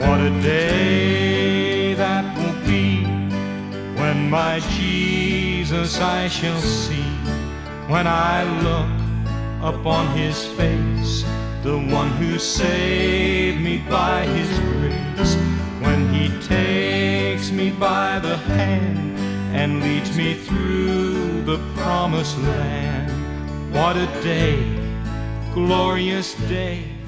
What a day that will be, when my Jesus I shall see, when I look upon his face, the one who saved me by his grace, when he takes me by the hand and leads me through the promised land. What a day, glorious day,